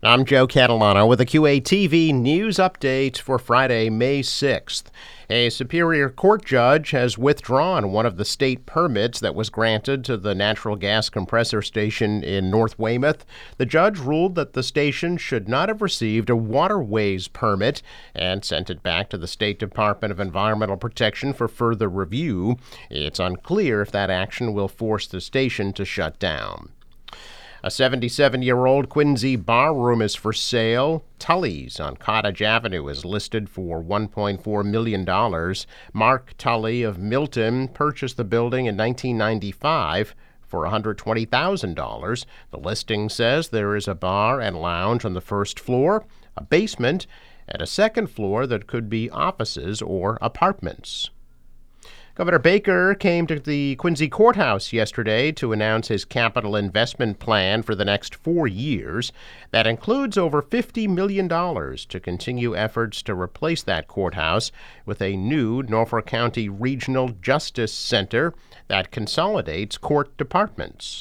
I'm Joe Catalano with a QATV news update for Friday, May 6th. A Superior Court judge has withdrawn one of the state permits that was granted to the natural gas compressor station in North Weymouth. The judge ruled that the station should not have received a waterways permit and sent it back to the State Department of Environmental Protection for further review. It's unclear if that action will force the station to shut down. A 77-year-old Quincy bar room is for sale. Tully's on Cottage Avenue is listed for $1.4 million. Mark Tully of Milton purchased the building in 1995 for $120,000. The listing says there is a bar and lounge on the first floor, a basement, and a second floor that could be offices or apartments. Governor Baker came to the Quincy Courthouse yesterday to announce his capital investment plan for the next 4 years. That includes over $50 million to continue efforts to replace that courthouse with a new Norfolk County Regional Justice Center that consolidates court departments.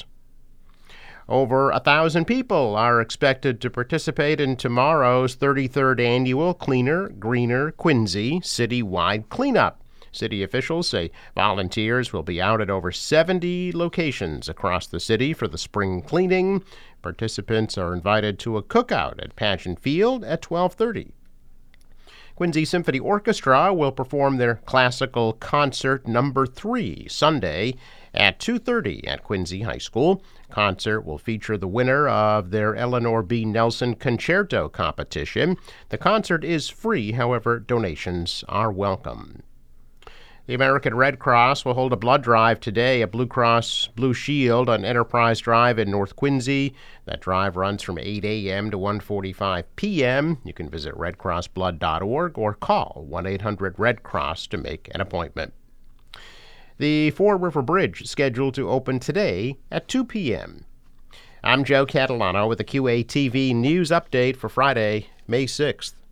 Over 1,000 people are expected to participate in tomorrow's 33rd annual Cleaner, Greener, Quincy citywide cleanup. City officials say volunteers will be out at over 70 locations across the city for the spring cleaning. Participants are invited to a cookout at Pageant Field at 12:30. Quincy Symphony Orchestra will perform their classical concert number 3 Sunday at 2:30 at Quincy High School. Concert will feature the winner of their Eleanor B. Nelson Concerto competition. The concert is free, however, donations are welcome. The American Red Cross will hold a blood drive today at Blue Cross Blue Shield on Enterprise Drive in North Quincy. That drive runs from 8 a.m. to 1:45 p.m. You can visit redcrossblood.org or call 1-800-RED-CROSS to make an appointment. The Fore River Bridge is scheduled to open today at 2 p.m. I'm Joe Catalano with a QATV news update for Friday, May 6th.